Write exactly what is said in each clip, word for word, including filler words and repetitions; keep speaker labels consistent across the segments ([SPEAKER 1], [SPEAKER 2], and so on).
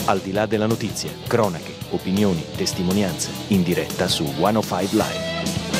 [SPEAKER 1] Al di là della notizia, cronache, opinioni, testimonianze, in diretta su centocinque Live.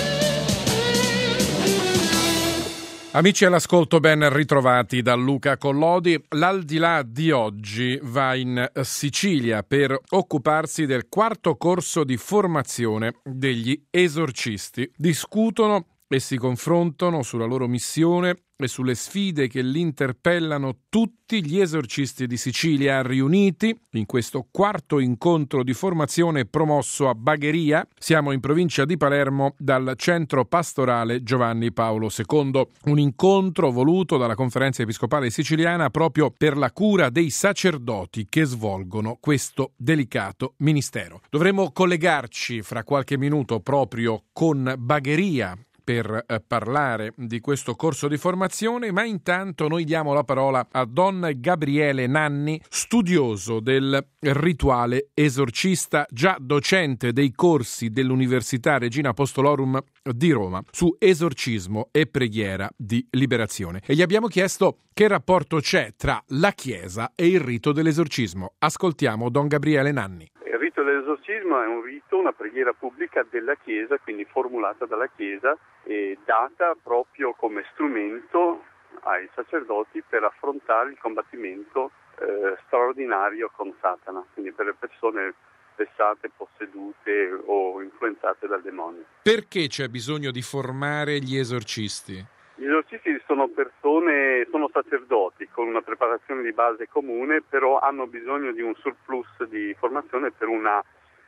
[SPEAKER 2] Amici all'ascolto, ben ritrovati da Luca Collodi. L'Aldilà di oggi va in Sicilia per occuparsi del quarto corso di formazione degli esorcisti. Discutono e si confrontano sulla loro missione e sulle sfide che li interpellano tutti gli esorcisti di Sicilia riuniti in questo quarto incontro di formazione promosso a Bagheria. Siamo in provincia di Palermo dal centro pastorale Giovanni Paolo secondo. Un incontro voluto dalla Conferenza Episcopale Siciliana proprio per la cura dei sacerdoti che svolgono questo delicato ministero. Dovremo collegarci fra qualche minuto proprio con Bagheria per eh, parlare di questo corso di formazione, ma intanto noi diamo la parola a Don Gabriele Nanni, studioso del rituale esorcista, già docente dei corsi dell'Università Regina Apostolorum di Roma su esorcismo e preghiera di liberazione. E gli abbiamo chiesto che rapporto c'è tra la Chiesa e il rito dell'esorcismo. Ascoltiamo Don Gabriele Nanni.
[SPEAKER 3] Il rito dell'esorcismo è un rito, una preghiera pubblica della Chiesa, quindi formulata dalla Chiesa e data proprio come strumento ai sacerdoti per affrontare il combattimento eh, straordinario con Satana, quindi per le persone vessate, possedute o influenzate dal demonio.
[SPEAKER 2] Perché c'è bisogno di formare gli esorcisti?
[SPEAKER 3] Gli esorcisti sono persone, sono sacerdoti con una preparazione di base comune, però hanno bisogno di un surplus di formazione per una,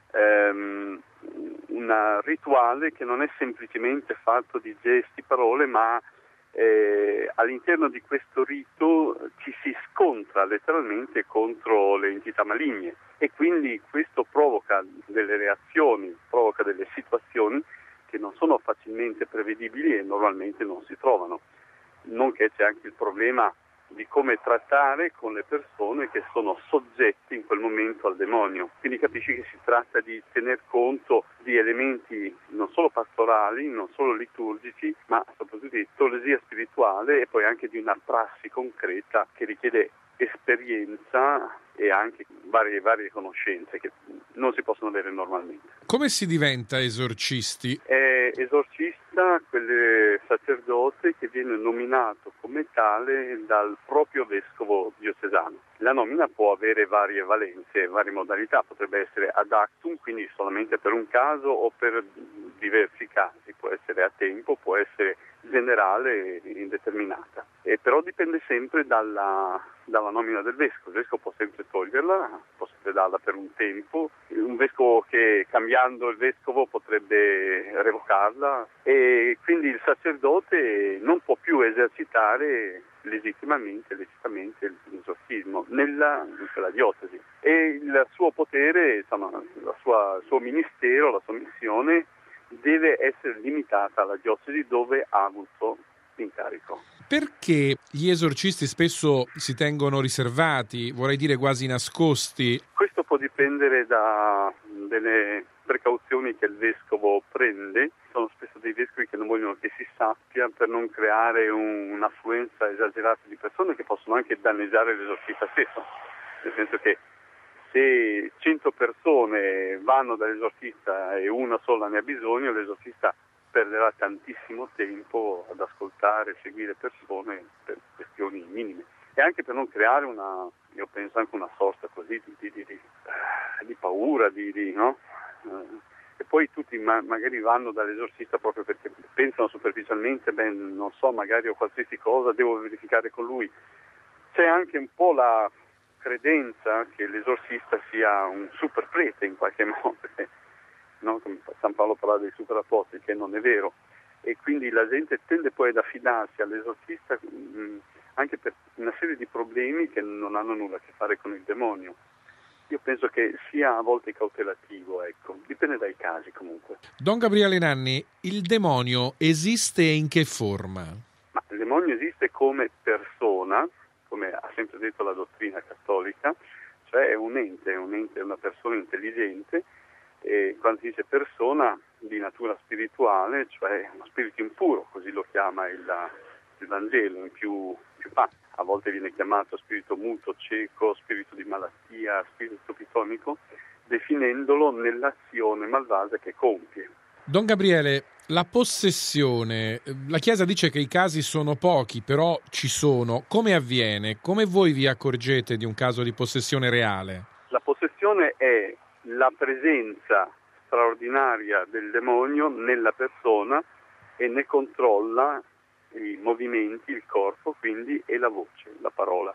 [SPEAKER 3] ehm, una rituale che non è semplicemente fatto di gesti, parole, ma eh, all'interno di questo rito ci si scontra letteralmente contro le entità maligne e quindi questo provoca delle reazioni, provoca delle situazioni che non sono facilmente prevedibili e normalmente non si trovano. Nonché c'è anche il problema di come trattare con le persone che sono soggetti in quel momento al demonio. Quindi capisci che si tratta di tener conto di elementi non solo pastorali, non solo liturgici, ma soprattutto di teologia spirituale e poi anche di una prassi concreta che richiede esperienza e anche varie, varie conoscenze che non si possono avere normalmente.
[SPEAKER 2] Come si diventa esorcisti?
[SPEAKER 3] È esorcista quel sacerdote che viene nominato come tale dal proprio vescovo diocesano. La nomina può avere varie valenze, varie modalità, potrebbe essere ad actum, quindi solamente per un caso o per diversi casi, può essere a tempo, può essere generale e indeterminata. E però dipende sempre dalla, dalla nomina del vescovo. Il vescovo può sempre toglierla, può sempre darla per un tempo, un vescovo che cambiando il vescovo potrebbe revocarla e quindi il sacerdote non può più esercitare legittimamente, legittimamente l'esorcismo nella, in quella diocesi e il suo potere, insomma, la sua, il suo ministero, la sua missione deve essere limitata alla diocesi dove ha avuto l'incarico.
[SPEAKER 2] Perché gli esorcisti spesso si tengono riservati, vorrei dire quasi nascosti?
[SPEAKER 3] Questo può dipendere da delle precauzioni che il vescovo prende. Sono spesso dei vescovi che non vogliono che si sappia per non creare un, un'affluenza esagerata di persone che possono anche danneggiare l'esorcista stesso. Nel senso che se cento persone vanno dall'esorcista e una sola ne ha bisogno, l'esorcista perderà tantissimo tempo ad ascoltare, seguire persone per questioni minime e anche per non creare una, io penso anche una sorta così di, di, di, di, di paura, di, di, no? E poi tutti ma- magari vanno dall'esorcista proprio perché pensano superficialmente, beh, non so, magari ho qualsiasi cosa, devo verificare con lui. C'è anche un po' la credenza che l'esorcista sia un super prete in qualche modo, no? Come San Paolo parla dei super apostoli, che non è vero, e quindi la gente tende poi ad affidarsi all'esorcista mh, anche per una serie di problemi che non hanno nulla a che fare con il demonio. Io penso che sia a volte cautelativo, ecco, dipende dai casi comunque.
[SPEAKER 2] Don Gabriele Nanni, il demonio esiste e in che forma?
[SPEAKER 3] Ma il demonio esiste come persona, come ha sempre detto la dottrina cattolica, cioè è un ente, è un ente, è una persona intelligente, e quando si dice persona di natura spirituale, cioè uno spirito impuro, così lo chiama il, il Vangelo in più, più parti. A volte viene chiamato spirito muto, cieco, spirito di malattia, a spirito pitonico, definendolo nell'azione malvagia che compie.
[SPEAKER 2] Don Gabriele, la possessione, la Chiesa dice che i casi sono pochi, però ci sono. Come avviene? Come voi vi accorgete di un caso di possessione reale?
[SPEAKER 3] La possessione è la presenza straordinaria del demonio nella persona e ne controlla i movimenti, il corpo, quindi, e la voce, la parola.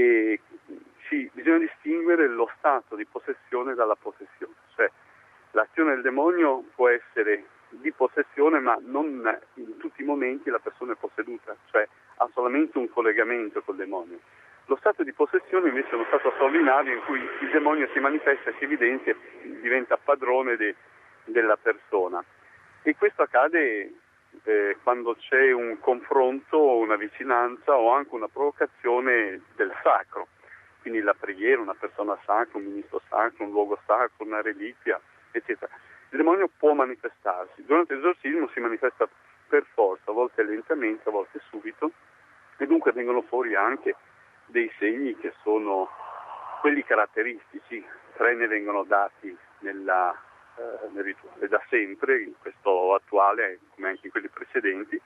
[SPEAKER 3] E sì, bisogna distinguere lo stato di possessione dalla possessione, cioè l'azione del demonio può essere di possessione, ma non in tutti i momenti la persona è posseduta, cioè ha solamente un collegamento col demonio. Lo stato di possessione invece è uno stato straordinario in cui il demonio si manifesta, si evidenzia e diventa padrone de, della persona. E questo accade eh, quando c'è un confronto, una vicinanza o anche una provocazione del sacro. Quindi la preghiera, una persona sacra, un ministro sacro, un luogo sacro, una reliquia, eccetera. Il demonio può manifestarsi. Durante l'esorcismo si manifesta per forza, a volte lentamente, a volte subito, e dunque vengono fuori anche dei segni che sono quelli caratteristici. Tre ne vengono dati nella, eh, nel rituale da sempre, in questo attuale come anche in quelli precedenti,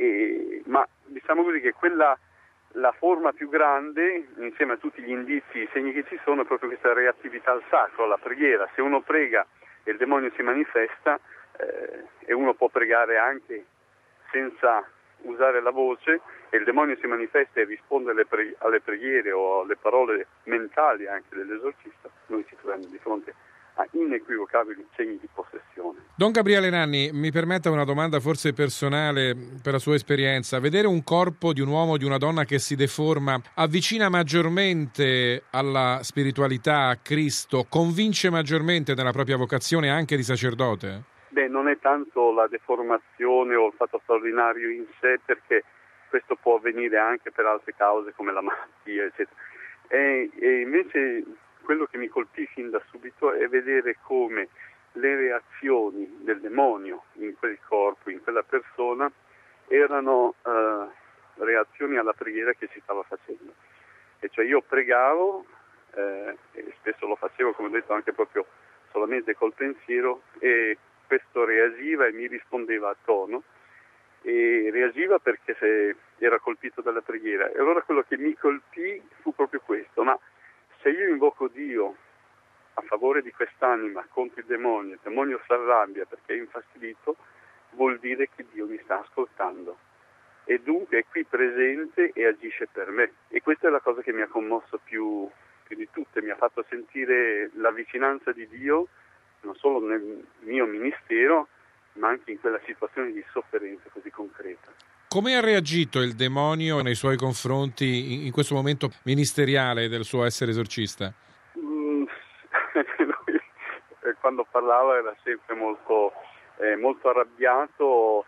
[SPEAKER 3] e, ma diciamo così che quella la forma più grande, insieme a tutti gli indizi, i segni che ci sono, è proprio questa reattività al sacro, alla preghiera. Se uno prega e il demonio si manifesta, eh, e uno può pregare anche senza usare la voce, e il demonio si manifesta e risponde alle, pre- alle preghiere o alle parole mentali anche dell'esorcista, noi ci troviamo di fronte a inequivocabili segni di possessione.
[SPEAKER 2] Don Gabriele Nanni, mi permetta una domanda forse personale per la sua esperienza. Vedere un corpo di un uomo o di una donna che si deforma avvicina maggiormente alla spiritualità, a Cristo, convince maggiormente nella propria vocazione anche di sacerdote?
[SPEAKER 3] Beh, non è tanto la deformazione o il fatto straordinario in sé, perché questo può avvenire anche per altre cause come la malattia, eccetera. E, e invece quello che mi colpì fin da subito è vedere come le reazioni del demonio in quel corpo, in quella persona, erano eh, reazioni alla preghiera che si stava facendo. E cioè io pregavo, eh, e spesso lo facevo, come ho detto, anche proprio solamente col pensiero, e questo reagiva e mi rispondeva a tono, e reagiva perché se era colpito dalla preghiera. E allora quello che mi colpì fu proprio questo: ma se io invoco Dio a favore di quest'anima contro il demonio, il demonio si arrabbia perché è infastidito, vuol dire che Dio mi sta ascoltando e dunque è qui presente e agisce per me. E questa è la cosa che mi ha commosso più, più di tutte, mi ha fatto sentire la vicinanza di Dio non solo nel mio ministero, ma anche in quella situazione di sofferenza così concreta.
[SPEAKER 2] Come ha reagito il demonio nei suoi confronti in questo momento ministeriale del suo essere esorcista?
[SPEAKER 3] Mm, lui, quando parlava era sempre molto, eh, molto arrabbiato,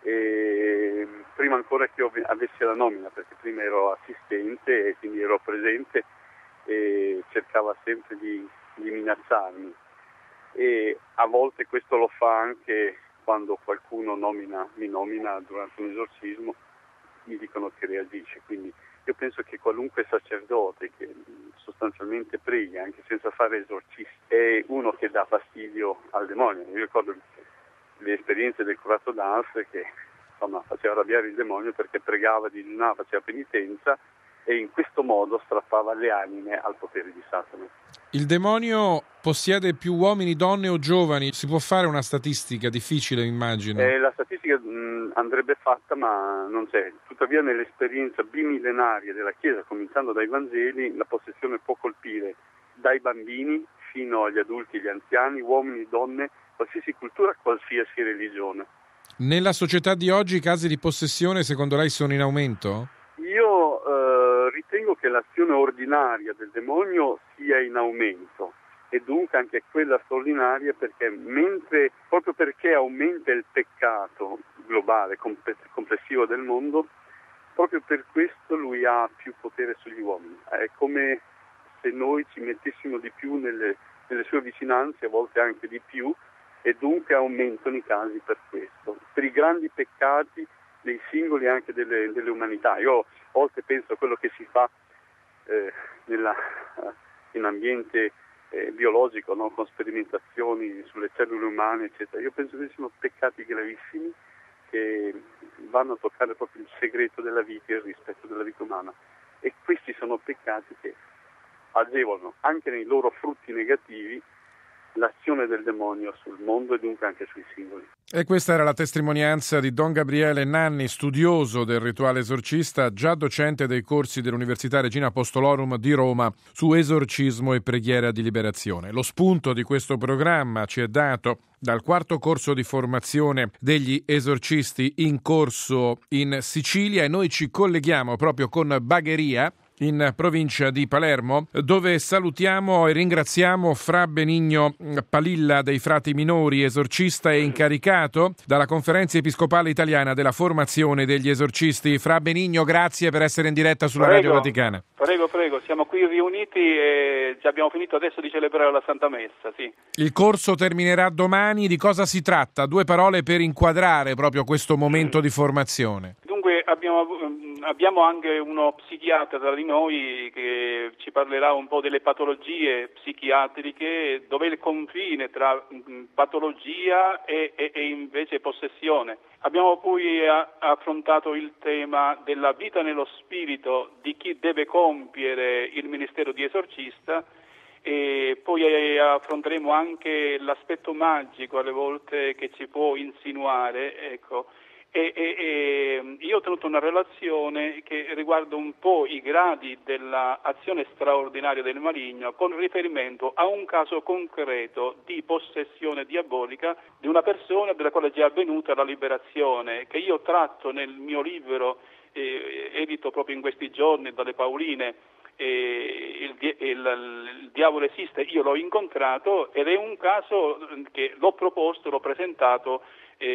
[SPEAKER 3] e prima ancora che io avessi la nomina, perché prima ero assistente e quindi ero presente, e cercava sempre di, di minacciarmi. E a volte questo lo fa anche quando qualcuno nomina, mi nomina durante un esorcismo, mi dicono che reagisce. Quindi io penso che qualunque sacerdote che sostanzialmente prega anche senza fare esorcismo è uno che dà fastidio al demonio. Io ricordo le esperienze del curato d'Ars che insomma faceva arrabbiare il demonio perché pregava, digiunava, faceva penitenza e in questo modo strappava le anime al potere di Satana.
[SPEAKER 2] Il demonio possiede più uomini, donne o giovani? Si può fare una statistica difficile, immagino.
[SPEAKER 3] Eh, la statistica mh, andrebbe fatta, ma non c'è. Tuttavia nell'esperienza bimillenaria della Chiesa, cominciando dai Vangeli, la possessione può colpire dai bambini fino agli adulti e agli anziani, uomini, donne, qualsiasi cultura, qualsiasi religione.
[SPEAKER 2] Nella società di oggi i casi di possessione secondo lei sono in aumento?
[SPEAKER 3] Io eh, ritengo che l'azione ordinaria del demonio sia in aumento e dunque anche quella straordinaria, perché mentre proprio perché aumenta il peccato globale, complessivo del mondo, proprio per questo lui ha più potere sugli uomini. È come se noi ci mettessimo di più nelle, nelle sue vicinanze, a volte anche di più, e dunque aumentano i casi per questo. Per i grandi peccati dei singoli e anche delle, delle umanità. Io a volte penso a quello che si fa eh, nella, in ambiente eh, biologico, no? Con sperimentazioni sulle cellule umane, eccetera. Io penso che siano peccati gravissimi che vanno a toccare proprio il segreto della vita e il rispetto della vita umana. E questi sono peccati che agevolano anche nei loro frutti negativi l'azione del demonio sul mondo e dunque anche sui singoli.
[SPEAKER 2] E questa era la testimonianza di Don Gabriele Nanni, studioso del rituale esorcista, già docente dei corsi dell'Università Regina Apostolorum di Roma su esorcismo e preghiera di liberazione. Lo spunto di questo programma ci è dato dal quarto corso di formazione degli esorcisti in corso in Sicilia e noi ci colleghiamo proprio con Bagheria, in provincia di Palermo, dove salutiamo e ringraziamo Fra Benigno Palilla dei Frati Minori, esorcista e incaricato dalla Conferenza Episcopale Italiana della formazione degli esorcisti. Fra Benigno, grazie per essere in diretta sulla
[SPEAKER 4] prego,
[SPEAKER 2] Radio Vaticana.
[SPEAKER 4] Prego, prego, siamo qui riuniti e già abbiamo finito adesso di celebrare la Santa Messa, sì.
[SPEAKER 2] Il corso terminerà domani, di cosa si tratta? Due parole per inquadrare proprio questo momento di formazione.
[SPEAKER 4] Dunque abbiamo, abbiamo anche uno psichiatra tra di noi che ci parlerà un po' delle patologie psichiatriche, dove è il confine tra patologia e, e, e invece possessione. Abbiamo poi a, affrontato il tema della vita nello spirito di chi deve compiere il ministero di esorcista e poi affronteremo anche l'aspetto magico alle volte che ci può insinuare, ecco. E, e, e io ho tenuto una relazione che riguarda un po' i gradi dell'azione straordinaria del maligno con riferimento a un caso concreto di possessione diabolica di una persona della quale è già avvenuta la liberazione, che io tratto nel mio libro eh, edito proprio in questi giorni dalle Pauline. Eh, il, il, il, il diavolo esiste, io l'ho incontrato ed è un caso che l'ho proposto, l'ho presentato,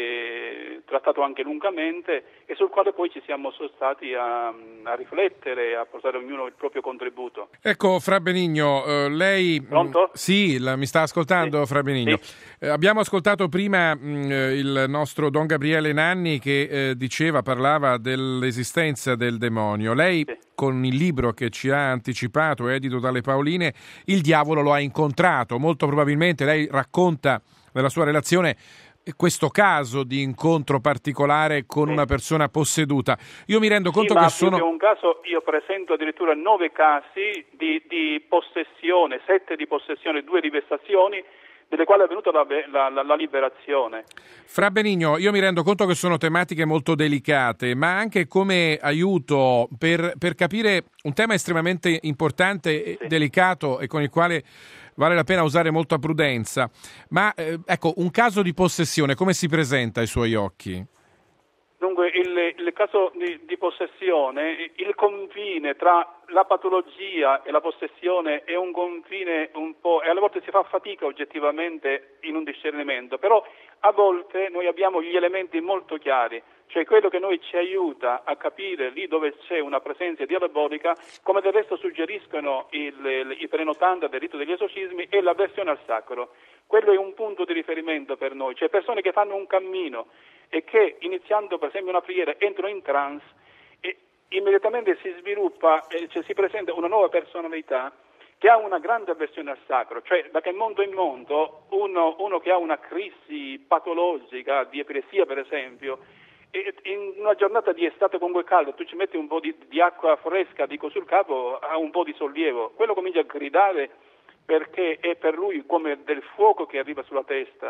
[SPEAKER 4] eh, trattato anche lungamente e sul quale poi ci siamo stati a, a riflettere, a portare ognuno il proprio contributo.
[SPEAKER 2] Ecco, Fra Benigno, eh, lei...
[SPEAKER 4] Pronto?
[SPEAKER 2] Mh, sì, la, mi sta ascoltando, sì. Fra Benigno. Sì. Eh, abbiamo ascoltato prima mh, il nostro Don Gabriele Nanni che eh, diceva, parlava dell'esistenza del demonio. Lei... Sì. Con il libro che ci ha anticipato, edito dalle Pauline, il diavolo lo ha incontrato. Molto probabilmente lei racconta nella sua relazione questo caso di incontro particolare con sì. una persona posseduta. Io mi rendo conto
[SPEAKER 4] sì,
[SPEAKER 2] che
[SPEAKER 4] ma
[SPEAKER 2] sono...
[SPEAKER 4] Più che un caso, io presento addirittura nove casi di, di possessione, sette di possessione, due di vessazioni, delle quali è avvenuta la, la, la liberazione.
[SPEAKER 2] Fra Benigno, io mi rendo conto che sono tematiche molto delicate, ma anche come aiuto per, per capire un tema estremamente importante e sì. delicato e con il quale vale la pena usare molta prudenza. Ma eh, ecco, un caso di possessione, come si presenta ai suoi occhi?
[SPEAKER 4] Dunque, il, il caso di, di possessione, il confine tra la patologia e la possessione è un confine un po', e alle volte si fa fatica oggettivamente in un discernimento, però a volte noi abbiamo gli elementi molto chiari, cioè quello che noi ci aiuta a capire lì dove c'è una presenza diabolica, come del resto suggeriscono il, il, i prenotanda del rito degli esorcismi e l'avversione al sacro. Quello è un punto di riferimento per noi, cioè persone che fanno un cammino e che iniziando per esempio una preghiera entrano in trance e immediatamente si sviluppa, eh, cioè si presenta una nuova personalità che ha una grande avversione al sacro, cioè da che mondo in mondo uno, uno che ha una crisi patologica di epilepsia per esempio, e in una giornata di estate con quel caldo tu ci metti un po' di, di acqua fresca dico sul capo, ha un po' di sollievo, quello comincia a gridare perché è per lui come del fuoco che arriva sulla testa.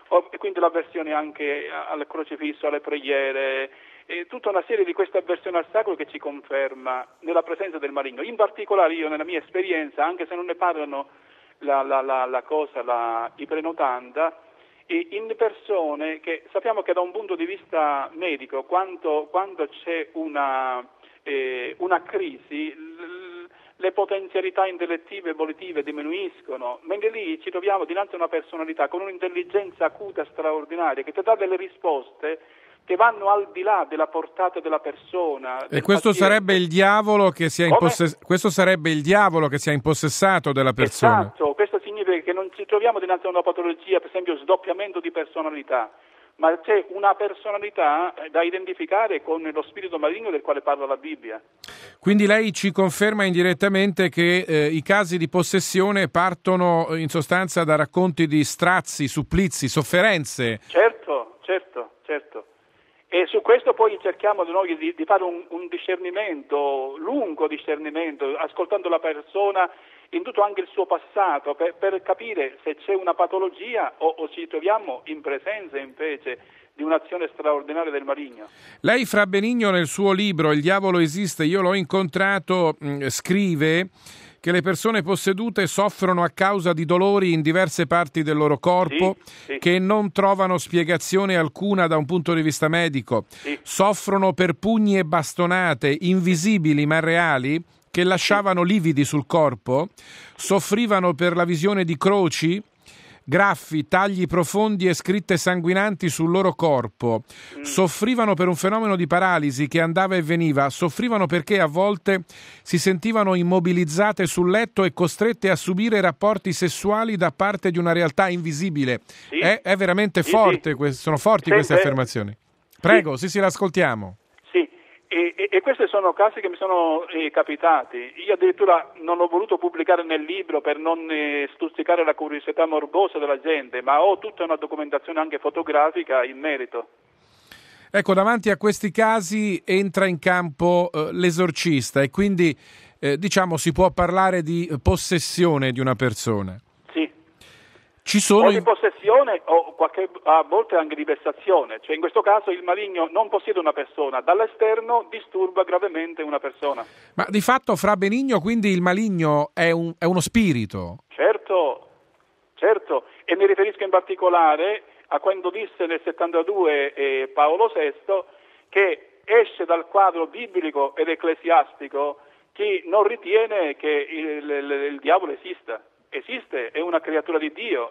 [SPEAKER 4] E quindi l'avversione anche al crocifisso, alle preghiere, e tutta una serie di queste avversioni al sacro che ci conferma nella presenza del maligno. In particolare io nella mia esperienza, anche se non ne parlano la, la, la, la cosa, la, i prenotanda, e in persone che sappiamo che da un punto di vista medico, quando, quando c'è una, eh, una crisi, l- le potenzialità intellettive e volitive diminuiscono, mentre lì ci troviamo dinanzi a una personalità con un'intelligenza acuta straordinaria che ti dà delle risposte che vanno al di là della portata della persona.
[SPEAKER 2] E questo
[SPEAKER 4] paziente.
[SPEAKER 2] sarebbe il diavolo che si è impossess- questo sarebbe il diavolo che si è impossessato della persona.
[SPEAKER 4] Esatto, questo significa che non ci troviamo dinanzi a una patologia, per esempio sdoppiamento di personalità, ma c'è una personalità da identificare con lo spirito maligno del quale parla la Bibbia.
[SPEAKER 2] Quindi lei ci conferma indirettamente che eh, i casi di possessione partono in sostanza da racconti di strazi, supplizi, sofferenze.
[SPEAKER 4] Certo, certo, certo. E su questo poi cerchiamo di, noi di, di fare un, un discernimento, lungo discernimento, ascoltando la persona in tutto anche il suo passato, per, per capire se c'è una patologia o, o ci troviamo in presenza invece di un'azione straordinaria del maligno.
[SPEAKER 2] Lei, Fra Benigno, nel suo libro Il diavolo esiste, io l'ho incontrato, mh, scrive che le persone possedute soffrono a causa di dolori in diverse parti del loro corpo,
[SPEAKER 4] sì, sì.
[SPEAKER 2] che non trovano spiegazione alcuna da un punto di vista medico,
[SPEAKER 4] sì.
[SPEAKER 2] soffrono per pugni e bastonate invisibili ma reali che lasciavano lividi sul corpo, soffrivano per la visione di croci, graffi, tagli profondi e scritte sanguinanti sul loro corpo, mm. soffrivano per un fenomeno di paralisi che andava e veniva, soffrivano perché a volte si sentivano immobilizzate sul letto e costrette a subire rapporti sessuali da parte di una realtà invisibile.
[SPEAKER 4] Sì.
[SPEAKER 2] È, è veramente
[SPEAKER 4] sì,
[SPEAKER 2] forte,
[SPEAKER 4] sì.
[SPEAKER 2] sono forti
[SPEAKER 4] sì,
[SPEAKER 2] queste
[SPEAKER 4] sì.
[SPEAKER 2] affermazioni. Prego, sì, sì, sì l'ascoltiamo.
[SPEAKER 4] Sì. E, e, e questi sono casi che mi sono eh, capitati. Io addirittura non ho voluto pubblicare nel libro per non eh, stuzzicare la curiosità morbosa della gente, ma ho tutta una documentazione anche fotografica in merito.
[SPEAKER 2] Ecco, davanti a questi casi entra in campo eh, l'esorcista e quindi eh, diciamo si può parlare di possessione di una persona.
[SPEAKER 4] Sì.
[SPEAKER 2] Ci sono
[SPEAKER 4] o di possessione o qualche, a volte anche di vessazione, cioè in questo caso il maligno non possiede una persona, dall'esterno disturba gravemente una persona.
[SPEAKER 2] Ma di fatto, Fra Benigno, quindi il maligno è, un, è uno spirito?
[SPEAKER 4] Certo, certo, e mi riferisco in particolare a quando disse nel settantadue eh, Paolo sesto che esce dal quadro biblico ed ecclesiastico chi non ritiene che il, il, il diavolo esista. Esiste, è una creatura di Dio,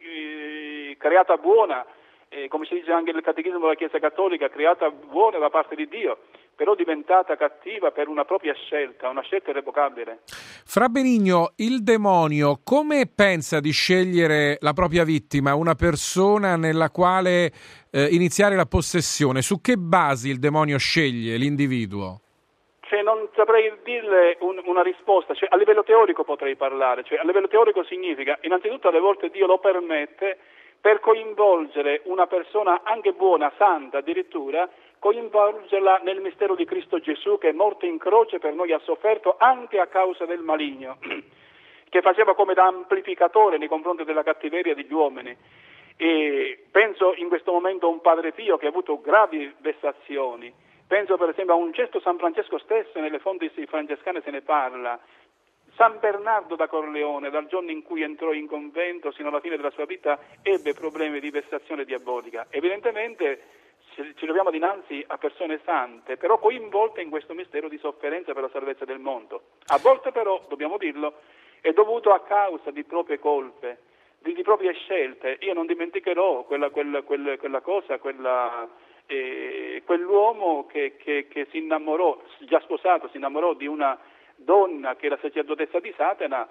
[SPEAKER 4] eh, creata buona, eh, come si dice anche nel catechismo della Chiesa Cattolica, creata buona da parte di Dio, però diventata cattiva per una propria scelta, una scelta irrevocabile.
[SPEAKER 2] Fra Benigno, il demonio come pensa di scegliere la propria vittima, una persona nella quale eh, iniziare la possessione? Su che basi il demonio sceglie l'individuo?
[SPEAKER 4] Cioè, non saprei dirle un, una risposta, cioè, a livello teorico potrei parlare, cioè, a livello teorico significa, innanzitutto alle volte Dio lo permette per coinvolgere una persona anche buona, santa addirittura, coinvolgerla nel mistero di Cristo Gesù che è morto in croce per noi, ha sofferto anche a causa del maligno, che faceva come da amplificatore nei confronti della cattiveria degli uomini. E penso in questo momento a un Padre Pio che ha avuto gravi vessazioni. Penso per esempio a un gesto San Francesco stesso, nelle fonti francescane se ne parla. San Bernardo da Corleone, dal giorno in cui entrò in convento sino alla fine della sua vita, ebbe problemi di vessazione diabolica. Evidentemente ci troviamo dinanzi a persone sante, però coinvolte in questo mistero di sofferenza per la salvezza del mondo. A volte però, dobbiamo dirlo, è dovuto a causa di proprie colpe, di, di proprie scelte. Io non dimenticherò quella, quella, quella, quella cosa, quella... E quell'uomo che, che, che si innamorò, già sposato, si innamorò di una donna che era sacerdotessa di Satana,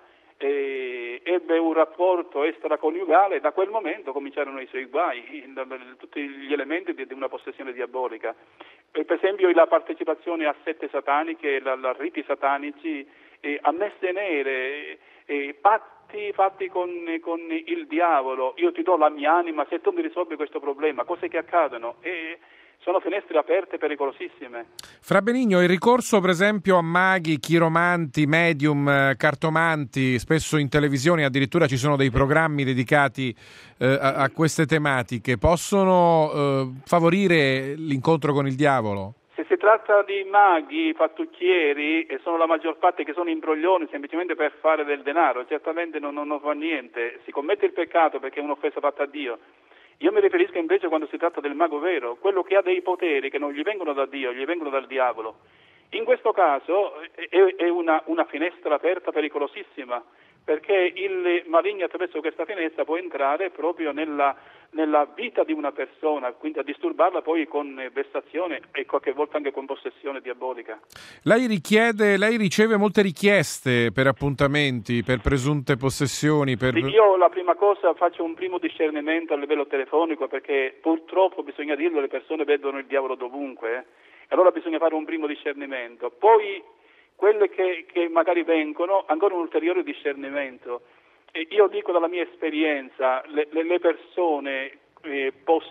[SPEAKER 4] e ebbe un rapporto extraconiugale, da quel momento cominciarono i suoi guai, tutti gli elementi di, di una possessione diabolica. E per esempio la partecipazione a sette sataniche, a riti satanici, e a messe nere, e patti fatti con, con il diavolo. Io ti do la mia anima se tu mi risolvi questo problema, cose che accadono e sono finestre aperte pericolosissime. Fra
[SPEAKER 2] Benigno, il ricorso per esempio a maghi, chiromanti, medium, cartomanti, spesso in televisione addirittura ci sono dei programmi dedicati eh, a, a queste tematiche, possono eh, favorire l'incontro con il diavolo?
[SPEAKER 4] Se si tratta di maghi, fattucchieri, e sono la maggior parte che sono imbroglioni semplicemente per fare del denaro, certamente non, non fa niente, si commette il peccato perché è un'offesa fatta a Dio. Io mi riferisco invece quando si tratta del mago vero, quello che ha dei poteri che non gli vengono da Dio, gli vengono dal diavolo. In questo caso è, è una, una finestra aperta pericolosissima, perché il maligno attraverso questa finestra può entrare proprio nella, nella vita di una persona, quindi a disturbarla poi con vessazione e qualche volta anche con possessione diabolica.
[SPEAKER 2] Lei richiede, lei riceve molte richieste per appuntamenti, per presunte possessioni? Per...
[SPEAKER 4] Sì, io la prima cosa faccio un primo discernimento a livello telefonico, perché purtroppo, bisogna dirlo, le persone vedono il diavolo dovunque, eh? Allora bisogna fare un primo discernimento. Poi quelle che, che magari vengono, ancora un ulteriore discernimento. E io dico dalla mia esperienza, le, le persone eh,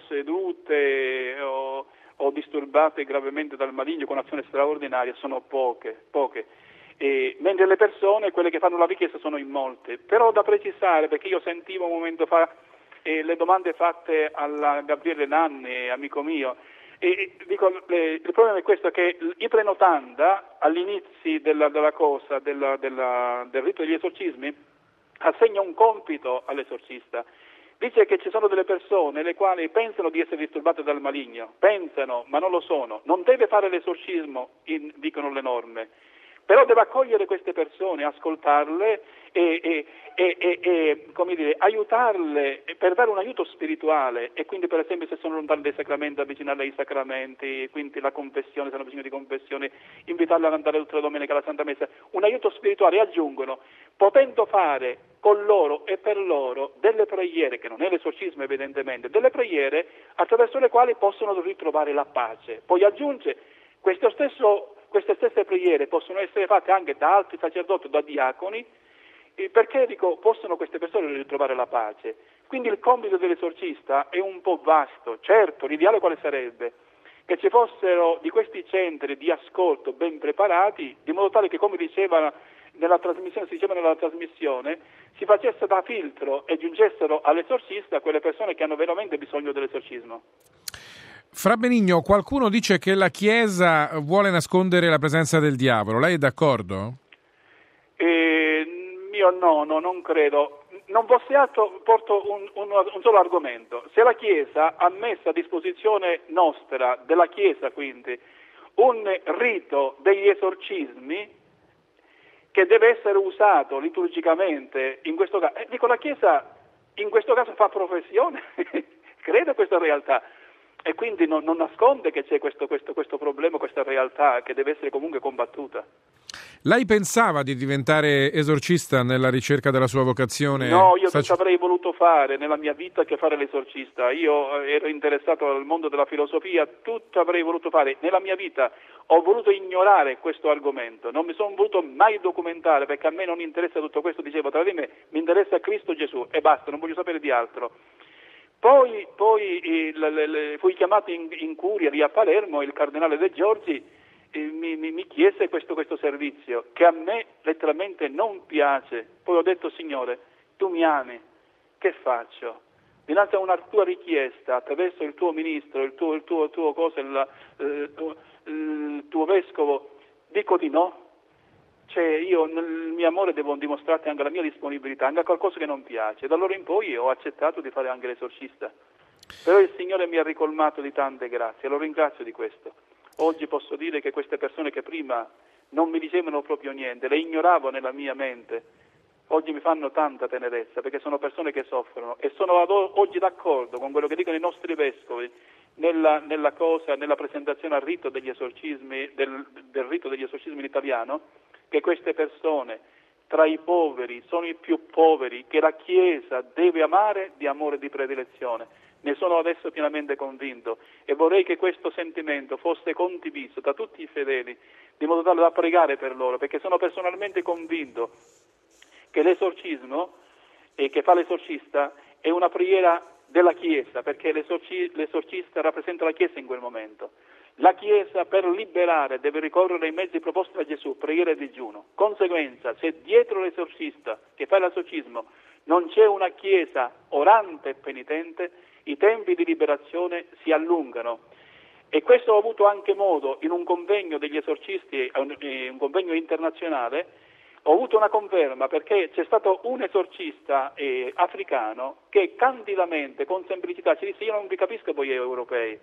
[SPEAKER 4] possedute o, o disturbate gravemente dal maligno con azione straordinaria sono poche, poche. E, mentre le persone, quelle che fanno la richiesta, sono in molte. Però da precisare, perché io sentivo un momento fa eh, le domande fatte alla Gabriele Nanni, amico mio, e dico, le, il problema è questo, che il prenotanda all'inizio della, della cosa, della, della, del rito degli esorcismi, assegna un compito all'esorcista. Dice che ci sono delle persone le quali pensano di essere disturbate dal maligno, pensano ma non lo sono, non deve fare l'esorcismo, in, dicono le norme, però deve accogliere queste persone, ascoltarle e, e, e, e, e come dire, aiutarle per dare un aiuto spirituale. E quindi, per esempio, se sono lontane dai sacramenti, avvicinarle ai sacramenti, quindi la confessione, se hanno bisogno di confessione, invitarle ad andare tutte le domeniche alla Santa Messa, un aiuto spirituale. E aggiungono, potendo fare con loro e per loro delle preghiere, che non è l'esorcismo evidentemente, delle preghiere attraverso le quali possono ritrovare la pace. Poi aggiunge, questo stesso Queste stesse preghiere possono essere fatte anche da altri sacerdoti o da diaconi, perché dico, possono queste persone ritrovare la pace. Quindi il compito dell'esorcista è un po' vasto. Certo, l'ideale quale sarebbe? Che ci fossero di questi centri di ascolto ben preparati, di modo tale che, come diceva nella trasmissione, si diceva nella trasmissione, si facesse da filtro e giungessero all'esorcista quelle persone che hanno veramente bisogno dell'esorcismo.
[SPEAKER 2] Fra Benigno, qualcuno dice che la Chiesa vuole nascondere la presenza del diavolo. Lei è d'accordo?
[SPEAKER 4] Eh, io no, no, non credo. Non fosse altro, porto un, un, un solo argomento. Se la Chiesa ha messo a disposizione nostra, della Chiesa quindi, un rito degli esorcismi che deve essere usato liturgicamente, in questo caso, eh, dico, la Chiesa in questo caso fa professione, crede a questa realtà. E quindi non, non nasconde che c'è questo, questo, questo problema, questa realtà che deve essere comunque combattuta. Lei
[SPEAKER 2] pensava di diventare esorcista nella ricerca della sua vocazione?
[SPEAKER 4] No, io tutto avrei voluto fare nella mia vita che fare l'esorcista. Io ero interessato al mondo della filosofia, tutto avrei voluto fare. Nella mia vita ho voluto ignorare questo argomento, non mi sono voluto mai documentare, perché a me non interessa tutto questo, dicevo, tra di me mi interessa Cristo Gesù e basta, non voglio sapere di altro. Poi, poi eh, le, le, fui chiamato in, in curia lì a Palermo, il cardinale De Giorgi eh, mi, mi, mi chiese questo, questo servizio, che a me letteralmente non piace. Poi ho detto, Signore, tu mi ami, che faccio? Dinanzi a una tua richiesta, attraverso il tuo ministro, il tuo, il tuo, il tuo, cosa, il, il, tuo, il tuo vescovo, dico di no. Cioè, io nel mio amore devo dimostrarti anche la mia disponibilità, anche a qualcosa che non piace. Da allora in poi ho accettato di fare anche l'esorcista. Però il Signore mi ha ricolmato di tante grazie, lo ringrazio di questo. Oggi posso dire che queste persone che prima non mi dicevano proprio niente, le ignoravo nella mia mente, oggi mi fanno tanta tenerezza, perché sono persone che soffrono. E sono ad oggi d'accordo con quello che dicono i nostri vescovi nella, nella cosa, nella presentazione al rito degli esorcismi, del, del rito degli esorcismi in italiano, che queste persone tra i poveri sono i più poveri, che la Chiesa deve amare di amore di predilezione. Ne sono adesso pienamente convinto e vorrei che questo sentimento fosse condiviso da tutti i fedeli, di modo tale da pregare per loro, perché sono personalmente convinto che l'esorcismo eh, che fa l'esorcista è una preghiera della Chiesa, perché l'esorci- l'esorcista rappresenta la Chiesa in quel momento. La Chiesa, per liberare, deve ricorrere ai mezzi proposti da Gesù, preghiera e digiuno. Conseguenza, se dietro l'esorcista che fa l'esorcismo non c'è una Chiesa orante e penitente, i tempi di liberazione si allungano. E questo ho avuto anche modo, in un convegno degli esorcisti, un convegno internazionale, ho avuto una conferma, perché c'è stato un esorcista eh, africano che candidamente, con semplicità, ci disse: io non vi capisco voi europei.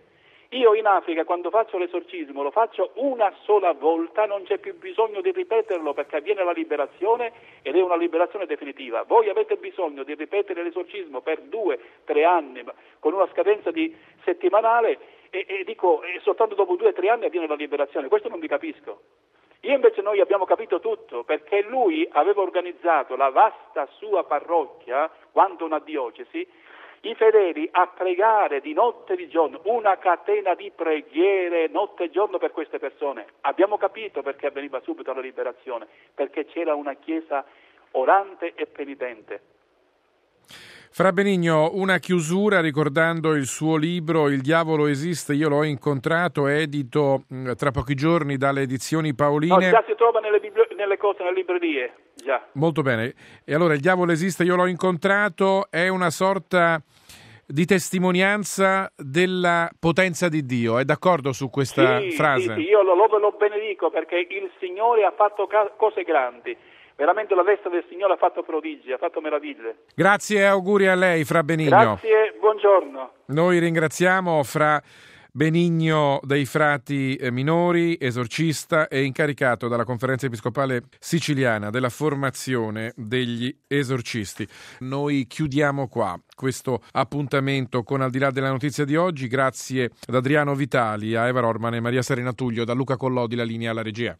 [SPEAKER 4] Io in Africa quando faccio l'esorcismo lo faccio una sola volta, non c'è più bisogno di ripeterlo perché avviene la liberazione ed è una liberazione definitiva. Voi avete bisogno di ripetere l'esorcismo per due, tre anni con una scadenza di settimanale e, e dico e soltanto dopo due, tre anni avviene la liberazione. Questo non vi capisco. Io invece noi abbiamo capito tutto perché lui aveva organizzato la vasta sua parrocchia, quanto una diocesi, i fedeli a pregare di notte e di giorno, una catena di preghiere notte e giorno per queste persone. Abbiamo capito perché avveniva subito la liberazione, perché c'era una chiesa orante e penitente.
[SPEAKER 2] Fra Benigno, una chiusura ricordando il suo libro Il diavolo esiste, io l'ho incontrato, edito mh, tra pochi giorni dalle edizioni Paoline.
[SPEAKER 4] No, già si trova nelle, bibli- nelle cose, nelle librerie, già.
[SPEAKER 2] Molto bene. E allora Il diavolo esiste, io l'ho incontrato, è una sorta di testimonianza della potenza di Dio. È d'accordo su questa
[SPEAKER 4] sì,
[SPEAKER 2] frase?
[SPEAKER 4] Sì, sì, io lo, lo, lo benedico perché il Signore ha fatto ca- cose grandi. Veramente la destra del Signore ha fatto prodigi, ha fatto meraviglie.
[SPEAKER 2] Grazie e auguri a lei, Fra Benigno.
[SPEAKER 4] Grazie, buongiorno.
[SPEAKER 2] Noi ringraziamo Fra Benigno dei Frati Minori, esorcista e incaricato dalla Conferenza Episcopale Siciliana della formazione degli esorcisti. Noi chiudiamo qua questo appuntamento con Al di là della notizia di oggi. Grazie ad Adriano Vitali, a Eva Rorman e Maria Serena Tullio, da Luca Collodi la linea alla regia.